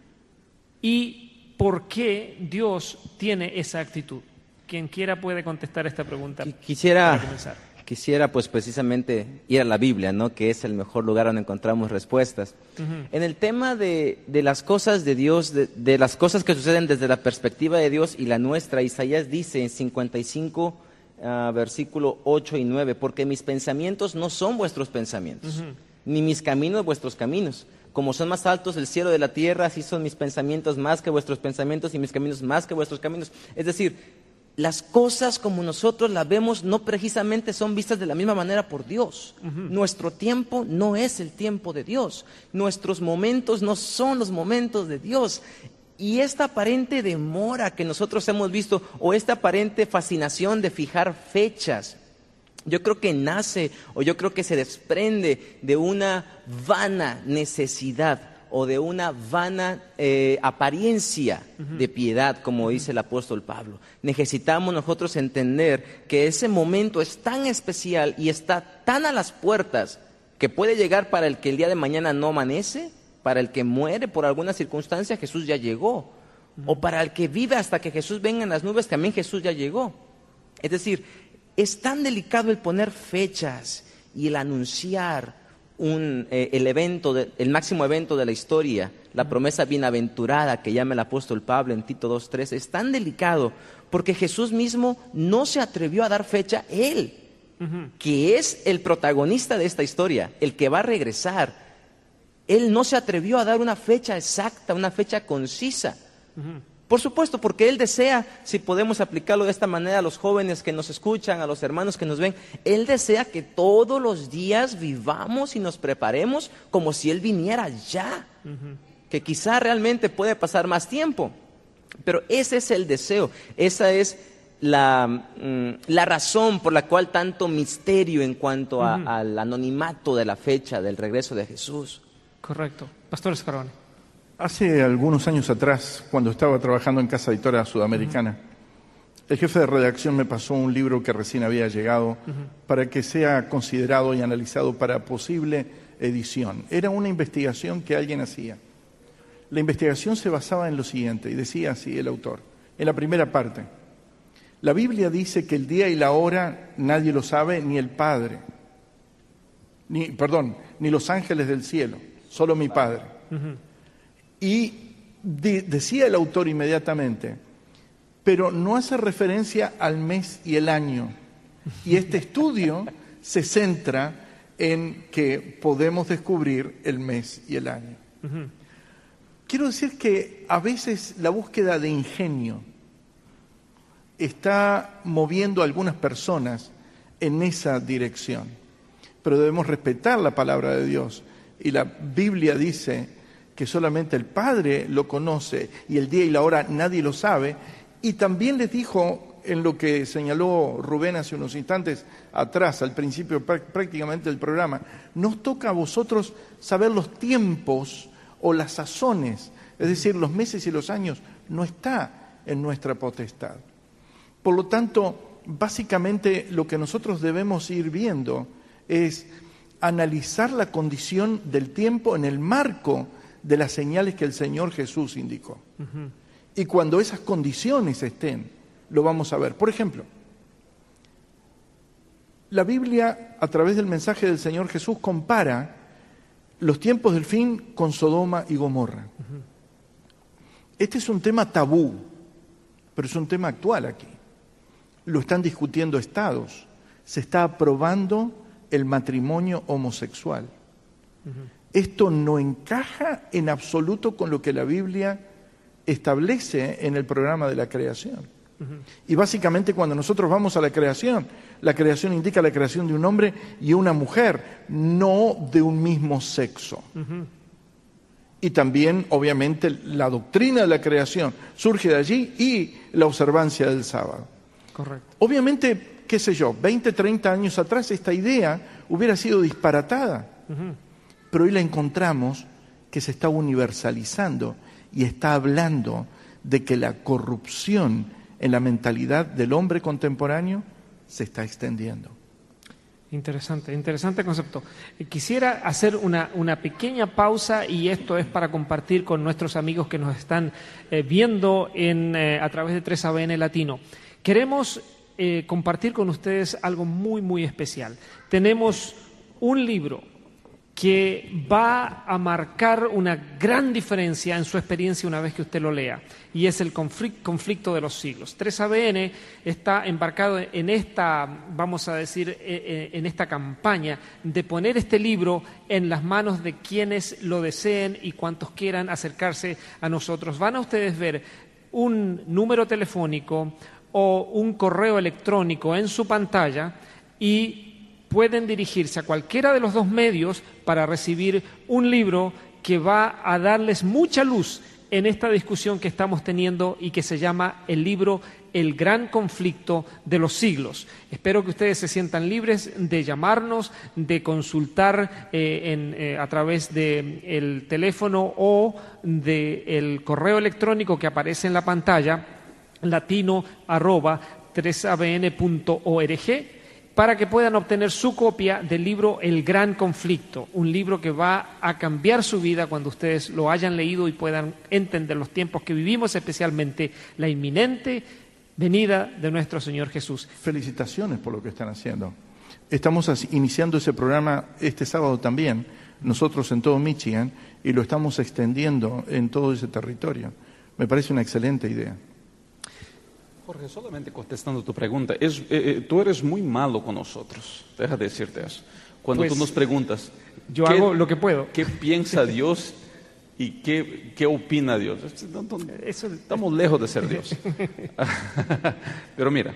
y por qué Dios tiene esa actitud? Quien quiera puede contestar esta pregunta. Quisiera, para comenzar. quisiera pues precisamente ir a la Biblia, ¿no? Que es el mejor lugar donde encontramos respuestas. Uh-huh. En el tema de, de las cosas de Dios, de, de las cosas que suceden desde la perspectiva de Dios y la nuestra, Isaías dice en cincuenta y cinco, Uh, versículo ocho y nueve, porque mis pensamientos no son vuestros pensamientos, uh-huh. ni mis caminos vuestros caminos. Como son más altos el cielo de la tierra, así son mis pensamientos más que vuestros pensamientos y mis caminos más que vuestros caminos. Es decir, las cosas como nosotros las vemos no precisamente son vistas de la misma manera por Dios. Uh-huh. Nuestro tiempo no es el tiempo de Dios. Nuestros momentos no son los momentos de Dios. Y esta aparente demora que nosotros hemos visto, o esta aparente fascinación de fijar fechas, yo creo que nace, o yo creo que se desprende de una vana necesidad, o de una vana eh, apariencia uh-huh. de piedad, como dice el apóstol Pablo. Necesitamos nosotros entender que ese momento es tan especial y está tan a las puertas, que puede llegar para el que el día de mañana no amanece, para el que muere por alguna circunstancia, Jesús ya llegó. Uh-huh. O para el que vive hasta que Jesús venga en las nubes, también Jesús ya llegó. Es decir, es tan delicado el poner fechas y el anunciar un, eh, el evento, de, el máximo evento de la historia, la promesa bienaventurada que llama el apóstol Pablo en Tito dos trece, es tan delicado porque Jesús mismo no se atrevió a dar fecha, Él, uh-huh. que es el protagonista de esta historia, el que va a regresar. Él no se atrevió a dar una fecha exacta, una fecha concisa. Uh-huh. Por supuesto, porque Él desea, si podemos aplicarlo de esta manera a los jóvenes que nos escuchan, a los hermanos que nos ven, Él desea que todos los días vivamos y nos preparemos como si Él viniera ya. Uh-huh. Que quizá realmente puede pasar más tiempo, pero ese es el deseo, esa es la, mm, la razón por la cual tanto misterio en cuanto a, uh-huh. al anonimato de la fecha del regreso de Jesús. Correcto. Pastor Scaroni. Hace algunos años atrás, cuando estaba trabajando en Casa Editora Sudamericana, uh-huh. el jefe de redacción me pasó un libro que recién había llegado uh-huh. para que sea considerado y analizado para posible edición. Era una investigación que alguien hacía. La investigación se basaba en lo siguiente, y decía así el autor, en la primera parte: la Biblia dice que el día y la hora nadie lo sabe, ni el Padre, ni, perdón, ni los ángeles del cielo, solo mi Padre. Uh-huh. Y de, decía el autor inmediatamente, pero no hace referencia al mes y el año. Y este estudio se centra en que podemos descubrir el mes y el año. Uh-huh. Quiero decir que a veces la búsqueda de ingenio está moviendo a algunas personas en esa dirección. Pero debemos respetar la palabra de Dios. Y la Biblia dice que solamente el Padre lo conoce y el día y la hora nadie lo sabe. Y también les dijo, en lo que señaló Rubén hace unos instantes atrás, al principio prácticamente del programa, nos toca a vosotros saber los tiempos o las sazones, es decir, los meses y los años, no está en nuestra potestad. Por lo tanto, básicamente lo que nosotros debemos ir viendo es analizar la condición del tiempo en el marco de las señales que el Señor Jesús indicó. Uh-huh. Y cuando esas condiciones estén, lo vamos a ver. Por ejemplo, la Biblia, a través del mensaje del Señor Jesús, compara los tiempos del fin con Sodoma y Gomorra. Uh-huh. Este es un tema tabú, pero es un tema actual aquí. lo están discutiendo estados. Se está aprobando el matrimonio homosexual. Uh-huh. Esto no encaja en absoluto con lo que la Biblia establece en el programa de la creación. Uh-huh. Y básicamente cuando nosotros vamos a la creación, la creación indica la creación de un hombre y una mujer, no de un mismo sexo. Uh-huh. Y también, obviamente, la doctrina de la creación surge de allí y la observancia del sábado. Correcto. Obviamente, qué sé yo, veinte, treinta años atrás esta idea hubiera sido disparatada. Uh-huh. Pero hoy la encontramos que se está universalizando y está hablando de que la corrupción en la mentalidad del hombre contemporáneo se está extendiendo. Interesante, interesante concepto. Quisiera hacer una, una pequeña pausa y esto es para compartir con nuestros amigos que nos están eh, viendo en, eh, a través de tres A B N Latino. Queremos eh, compartir con ustedes algo muy, muy especial. Tenemos un libro que va a marcar una gran diferencia en su experiencia una vez que usted lo lea, y es el conflicto de los siglos. tres A B N está embarcado en esta, vamos a decir, en esta campaña de poner este libro en las manos de quienes lo deseen y cuantos quieran acercarse a nosotros. Van a ustedes ver un número telefónico o un correo electrónico en su pantalla y pueden dirigirse a cualquiera de los dos medios para recibir un libro que va a darles mucha luz en esta discusión que estamos teniendo y que se llama el libro El Gran Conflicto de los Siglos. Espero que ustedes se sientan libres de llamarnos, de consultar eh, en, eh, a través del teléfono o del correo electrónico que aparece en la pantalla, latino arroba tres a b n punto org, para que puedan obtener su copia del libro El Gran Conflicto, un libro que va a cambiar su vida cuando ustedes lo hayan leído y puedan entender los tiempos que vivimos, especialmente la inminente venida de nuestro Señor Jesús. Felicitaciones por lo que están haciendo. Estamos iniciando ese programa este sábado también, nosotros en todo Michigan, y lo estamos extendiendo en todo ese territorio. Me parece una excelente idea. Jorge, solamente contestando tu pregunta, es, eh, eh, tú eres muy malo con nosotros, deja de decirte eso. Cuando pues, tú nos preguntas, yo hago lo que puedo. ¿Qué piensa Dios y qué, qué opina Dios? Eso, estamos lejos de ser Dios. Pero mira,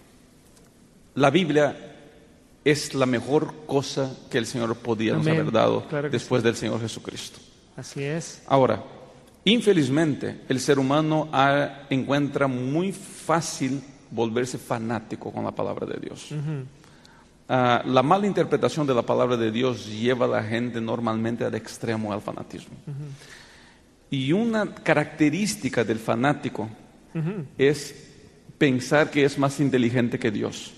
la Biblia es la mejor cosa que el Señor podía Amén. Nos haber dado claro después sí. del Señor Jesucristo. Así es. Ahora, infelizmente, el ser humano ha, encuentra muy fácil volverse fanático con la palabra de Dios. Uh-huh. Uh, la mala interpretación de la palabra de Dios lleva a la gente normalmente al extremo al fanatismo. Uh-huh. Y una característica del fanático uh-huh. es pensar que es más inteligente que Dios.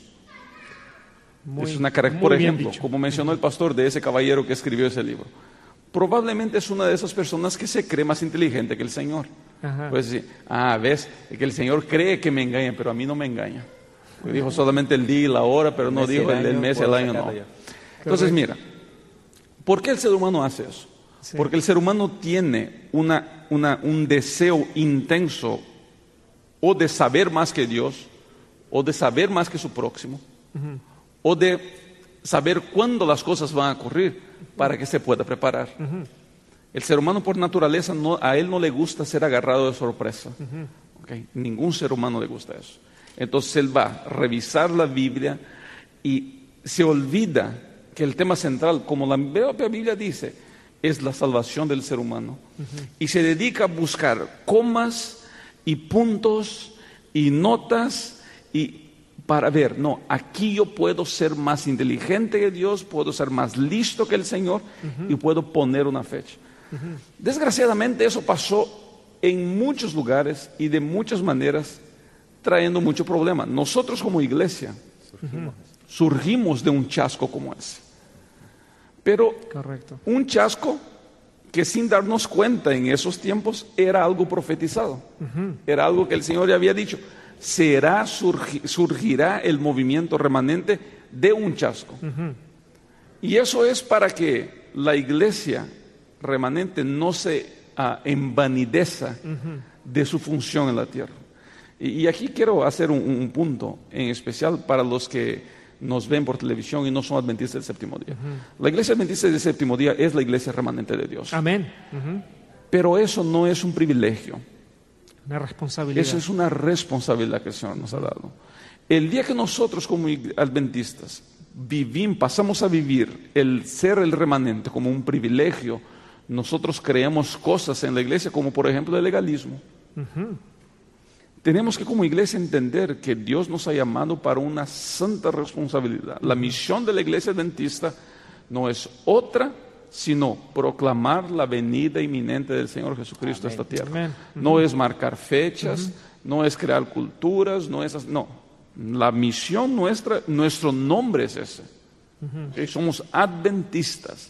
Muy, es una carac- Por ejemplo, como mencionó el pastor de ese caballero que escribió ese libro, probablemente es una de esas personas que se cree más inteligente que el Señor. Ajá. Pues sí, ah, ves, que el Señor cree que me engaña, pero a mí no me engaña. Pues dijo solamente el día y la hora, pero el no dijo el, el mes y el año, no. Entonces mira, ¿por qué el ser humano hace eso? Sí. Porque el ser humano tiene una, una, un deseo intenso o de saber más que Dios, o de saber más que su próximo, uh-huh. o de saber cuándo las cosas van a ocurrir para que se pueda preparar. Uh-huh. El ser humano por naturaleza, no, a él no le gusta ser agarrado de sorpresa. Uh-huh. ¿Okay? Ningún ser humano le gusta eso. Entonces él va a revisar la Biblia y se olvida que el tema central, como la propia Biblia dice, es la salvación del ser humano. Uh-huh. Y se dedica a buscar comas y puntos y notas y para ver, no, aquí yo puedo ser más inteligente que Dios, puedo ser más listo que el Señor uh-huh. y puedo poner una fecha. Uh-huh. Desgraciadamente eso pasó en muchos lugares y de muchas maneras, trayendo mucho problema. Nosotros como iglesia uh-huh. surgimos de un chasco como ese. Pero Correcto. Un chasco que sin darnos cuenta en esos tiempos era algo profetizado. Uh-huh. Era algo que el Señor ya había dicho. Será, surgi, surgirá el movimiento remanente de un chasco. Uh-huh. Y eso es para que la iglesia remanente no se uh, envanideza uh-huh. de su función en la tierra. Y, y aquí quiero hacer un, un punto, en especial para los que nos ven por televisión y no son adventistas del séptimo día. Uh-huh. La iglesia adventista del séptimo día es la iglesia remanente de Dios. Amén. Uh-huh. Pero eso no es un privilegio. Una responsabilidad. Eso es una responsabilidad que el Señor nos ha dado. El día que nosotros como adventistas vivimos, pasamos a vivir el ser el remanente como un privilegio, nosotros creamos cosas en la iglesia como por ejemplo el legalismo. Uh-huh. Tenemos que como iglesia entender que Dios nos ha llamado para una santa responsabilidad. La misión de la iglesia adventista no es otra sino proclamar la venida inminente del Señor Jesucristo. Amén. A esta tierra. Amén. Uh-huh. No es marcar fechas, uh-huh. no es crear culturas, no es... No, la misión nuestra, nuestro nombre es ese. Uh-huh. ¿Okay? Somos adventistas.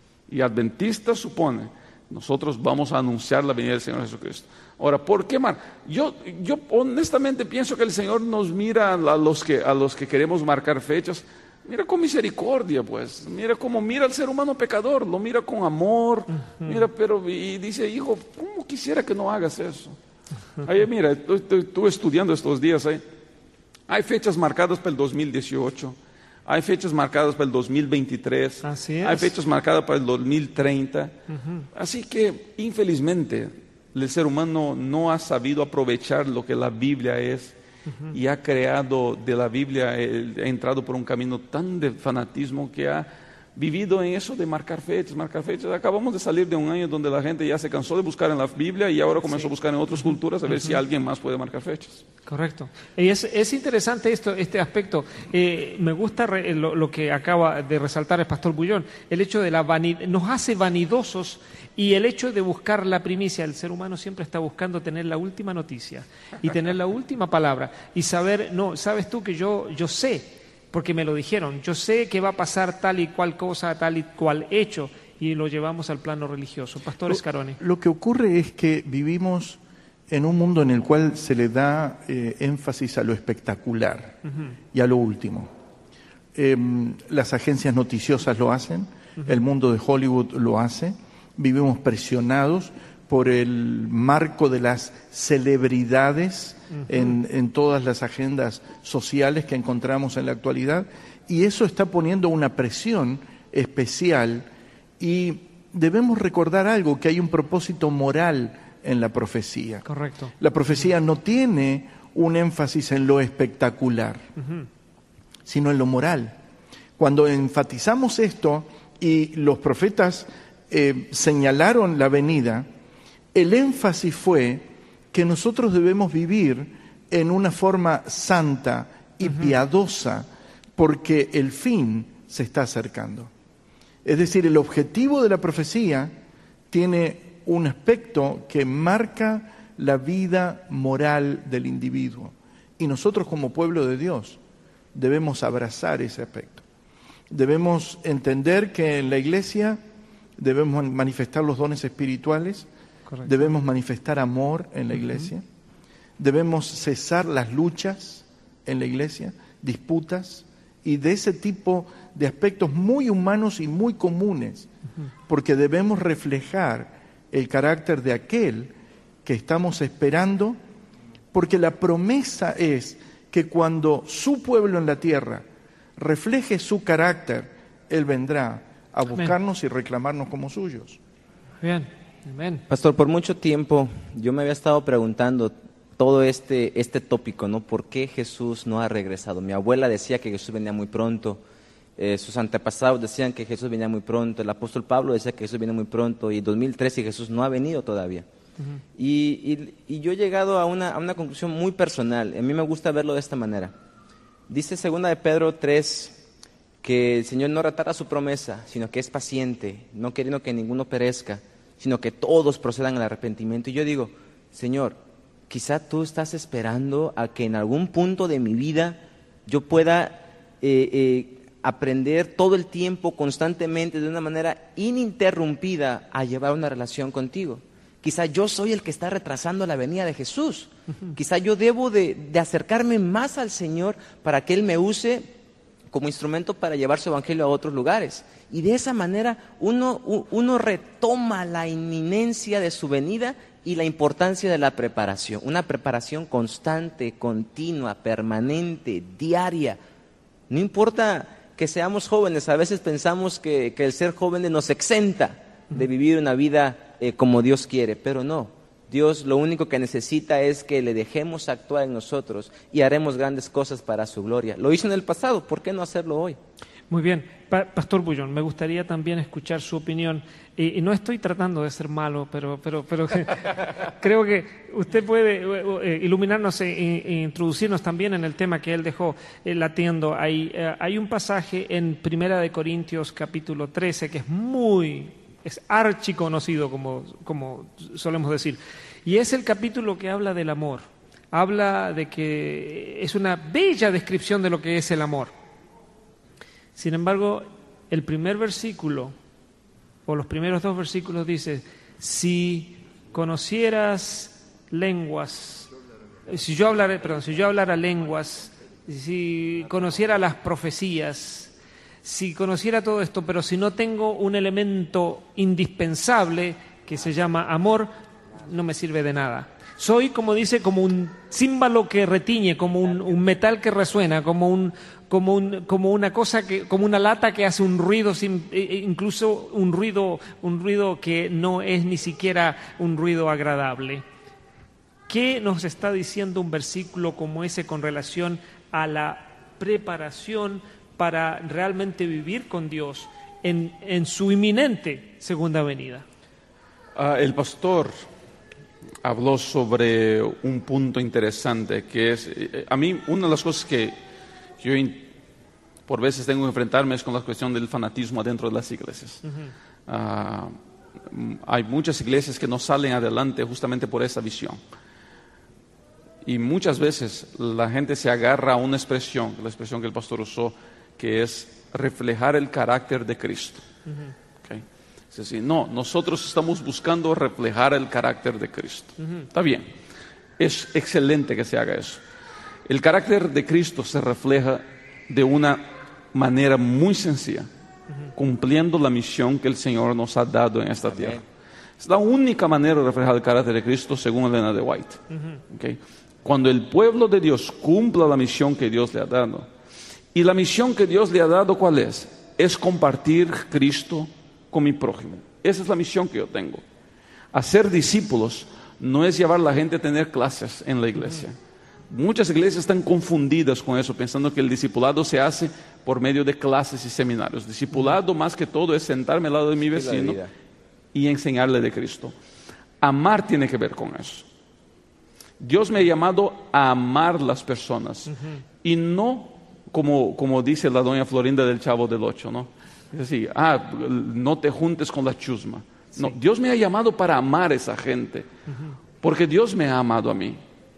Y adventistas supone, nosotros vamos a anunciar la venida del Señor Jesucristo. Ahora, ¿por qué mar? Yo, yo honestamente pienso que el Señor nos mira a los que, a los que queremos marcar fechas, mira con misericordia, pues. Mira como mira al ser humano pecador, lo mira con amor. Uh-huh. Mira, pero y dice, hijo, ¿cómo quisiera que no hagas eso? Uh-huh. Ahí, mira, estuve estudiando estos días. ¿eh? Hay fechas marcadas para el dos mil dieciocho. Hay fechas marcadas para el dos mil veintitrés. Así es. Hay fechas marcadas para el dos mil treinta. Uh-huh. Así que, infelizmente, el ser humano no ha sabido aprovechar lo que la Biblia es. Uh-huh. Y ha creado de la Biblia, eh, ha entrado por un camino tan de fanatismo que ha vivido en eso de marcar fechas, marcar fechas. Acabamos de salir de un año donde la gente ya se cansó de buscar en la Biblia y ahora comenzó sí. a buscar en otras culturas a ver uh-huh. si alguien más puede marcar fechas. Correcto. Y es, es interesante esto, este aspecto. Eh, me gusta re, lo, lo que acaba de resaltar el pastor Bullón, el hecho de la vanidad, nos hace vanidosos. Y el hecho de buscar la primicia, el ser humano siempre está buscando tener la última noticia y tener la última palabra y saber, no, sabes tú que yo, yo sé, porque me lo dijeron, yo sé que va a pasar tal y cual cosa, tal y cual hecho, y lo llevamos al plano religioso. Pastor Scaroni. Lo, lo que ocurre es que vivimos en un mundo en el cual se le da eh, énfasis a lo espectacular uh-huh. y a lo último. Eh, las agencias noticiosas lo hacen, uh-huh. el mundo de Hollywood lo hace. Vivimos presionados por el marco de las celebridades uh-huh. en, en todas las agendas sociales que encontramos en la actualidad, y eso está poniendo una presión especial, y debemos recordar algo, que hay un propósito moral en la profecía. Correcto. La profecía uh-huh. no tiene un énfasis en lo espectacular, uh-huh. sino en lo moral. Cuando enfatizamos esto y los profetas Eh, señalaron la venida, el énfasis fue que nosotros debemos vivir en una forma santa y uh-huh. piadosa, porque el fin se está acercando. Es decir, el objetivo de la profecía tiene un aspecto que marca la vida moral del individuo, y nosotros como pueblo de Dios debemos abrazar ese aspecto. Debemos entender que en la iglesia debemos manifestar los dones espirituales, correcto. Debemos manifestar amor en la iglesia, uh-huh. debemos cesar las luchas en la iglesia, disputas y de ese tipo de aspectos muy humanos y muy comunes, uh-huh. porque debemos reflejar el carácter de aquel que estamos esperando, porque la promesa es que cuando su pueblo en la tierra refleje su carácter, Él vendrá a buscarnos Amén. Y reclamarnos como suyos. Bien, amén. Pastor, por mucho tiempo yo me había estado preguntando todo este, este tópico, ¿no? ¿Por qué Jesús no ha regresado? Mi abuela decía que Jesús venía muy pronto, eh, sus antepasados decían que Jesús venía muy pronto, el apóstol Pablo decía que Jesús venía muy pronto, y dos mil trece Jesús no ha venido todavía. Uh-huh. y, y, y yo he llegado a una, a una conclusión muy personal. A mí me gusta verlo de esta manera. Dice segunda de Pedro tres, que el Señor no retarda su promesa, sino que es paciente, no queriendo que ninguno perezca, sino que todos procedan al arrepentimiento. Y yo digo, Señor, quizá tú estás esperando a que en algún punto de mi vida yo pueda eh, eh, aprender todo el tiempo, constantemente, de una manera ininterrumpida, a llevar una relación contigo. Quizá yo soy el que está retrasando la venida de Jesús. Uh-huh. Quizá yo debo de, de acercarme más al Señor para que Él me use como instrumento para llevar su evangelio a otros lugares. Y de esa manera uno, uno retoma la inminencia de su venida y la importancia de la preparación, una preparación constante, continua, permanente, diaria. No importa que seamos jóvenes, a veces pensamos que, que el ser jóvenes nos exenta de vivir una vida eh, como Dios quiere, pero no. Dios lo único que necesita es que le dejemos actuar en nosotros y haremos grandes cosas para su gloria. Lo hizo en el pasado, ¿por qué no hacerlo hoy? Muy bien. Pa- Pastor Bullón, me gustaría también escuchar su opinión. Y, y no estoy tratando de ser malo, pero, pero, pero creo que usted puede eh, iluminarnos e, e introducirnos también en el tema que él dejó eh, latiendo ahí. Eh, hay un pasaje en Primera de Corintios capítulo trece que es muy, es archiconocido, como, como solemos decir. Y es el capítulo que habla del amor. Habla de que es una bella descripción de lo que es el amor. Sin embargo, el primer versículo, o los primeros dos versículos dice, si conocieras lenguas, si yo hablara, perdón, si yo hablara lenguas, si conociera las profecías, si conociera todo esto, pero si no tengo un elemento indispensable que se llama amor, no me sirve de nada. Soy, como dice, como un címbalo que retiñe, como un, un metal que resuena, como un, como un, como una cosa que, como una lata que hace un ruido, sin, incluso un ruido, un ruido que no es ni siquiera un ruido agradable. ¿Qué nos está diciendo un versículo como ese con relación a la preparación para realmente vivir con Dios en, en su inminente segunda venida? Uh, el pastor habló sobre un punto interesante que es, eh, a mí una de las cosas que yo in, por veces tengo que enfrentarme es con la cuestión del fanatismo dentro de las iglesias. Uh-huh. Uh, hay muchas iglesias que no salen adelante justamente por esa visión. Y muchas veces la gente se agarra a una expresión, la expresión que el pastor usó, que es reflejar el carácter de Cristo. Uh-huh. ¿Okay? Es decir, no, nosotros estamos buscando reflejar el carácter de Cristo. Uh-huh. Está bien, es excelente que se haga eso. El carácter de Cristo se refleja de una manera muy sencilla, uh-huh, cumpliendo la misión que el Señor nos ha dado en esta Amén. Tierra. Es la única manera de reflejar el carácter de Cristo según Elena de White. Uh-huh. ¿Okay? Cuando el pueblo de Dios cumpla la misión que Dios le ha dado, y la misión que Dios le ha dado, ¿cuál es? Es compartir Cristo con mi prójimo. Esa es la misión que yo tengo. Hacer discípulos no es llevar a la gente a tener clases en la iglesia. Uh-huh. Muchas iglesias están confundidas con eso, pensando que el discipulado se hace por medio de clases y seminarios. Discipulado, uh-huh, más que todo es sentarme al lado de mi vecino y enseñarle de Cristo. Amar tiene que ver con eso. Dios me ha llamado a amar las personas, uh-huh, y no como, como dice la doña Florinda del Chavo del Ocho, ¿no? Es decir, ah, no te juntes con la chusma. Sí. No, Dios me ha llamado para amar a esa gente, uh-huh, porque Dios me ha amado a mí.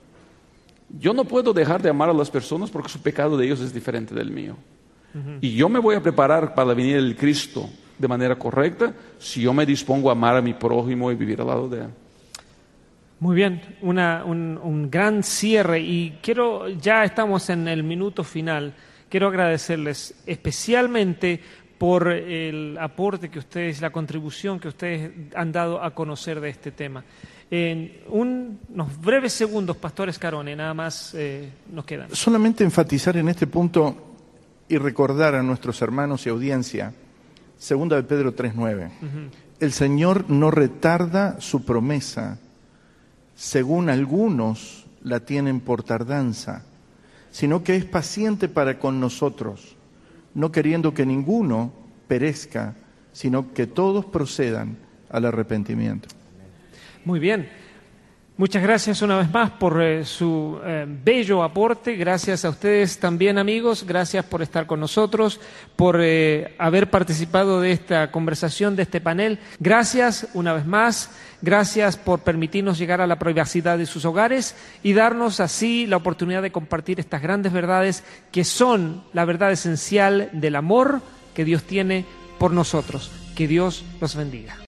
Yo no puedo dejar de amar a las personas porque su pecado de ellos es diferente del mío. Uh-huh. Y yo me voy a preparar para venir el Cristo de manera correcta si yo me dispongo a amar a mi prójimo y vivir al lado de él. Muy bien, una, un, un gran cierre y quiero, ya estamos en el minuto final, quiero agradecerles especialmente por el aporte que ustedes, la contribución que ustedes han dado a conocer de este tema. En un, unos breves segundos, Pastor Escarone, nada más eh, nos quedan. Solamente enfatizar en este punto y recordar a nuestros hermanos y audiencia, segunda de Pedro tres nueve, uh-huh, el Señor no retarda su promesa, según algunos la tienen por tardanza, sino que es paciente para con nosotros, no queriendo que ninguno perezca, sino que todos procedan al arrepentimiento. Muy bien. Muchas gracias una vez más por eh, su eh, bello aporte. Gracias a ustedes también, amigos. Gracias por estar con nosotros, por eh, haber participado de esta conversación, de este panel. Gracias una vez más. Gracias por permitirnos llegar a la privacidad de sus hogares y darnos así la oportunidad de compartir estas grandes verdades que son la verdad esencial del amor que Dios tiene por nosotros. Que Dios los bendiga.